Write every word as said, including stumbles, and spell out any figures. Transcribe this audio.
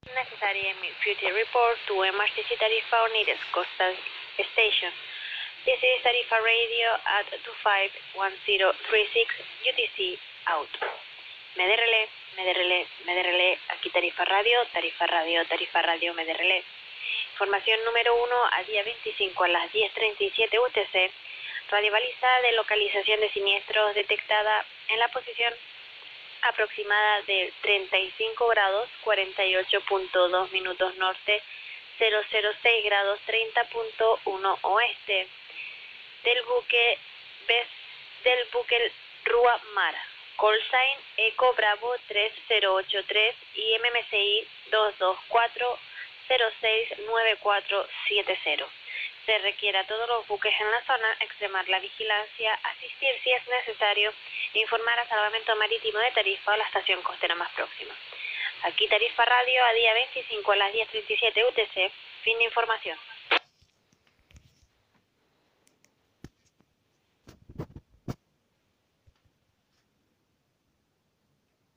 Necessary future report to M R T C Tarifa Unides Coastal Station. This is Tarifa Radio at two five one zero three six U T C out. Mede relé, mede relé, mede relé, aquí Tarifa Radio, Tarifa Radio, Tarifa Radio, mede relé. Información número uno a día veinticinco a las diez treinta y siete U T C. Radio baliza de localización de siniestros detectada en la posición aproximada de treinta y cinco grados cuarenta y ocho punto dos minutos norte, cero cero seis grados treinta punto uno oeste del buque Ves del buque Rua Mar. Call sign Eco Bravo tres cero ocho tres y M M C I dos dos cuatro cero seis nueve cuatro siete cero. Se requiere a todos los buques en la zona extremar la vigilancia, asistir si es necesario, e informar a Salvamento Marítimo de Tarifa o la estación costera más próxima. Aquí Tarifa Radio a día veinticinco a las diez treinta y siete U T C. Fin de información.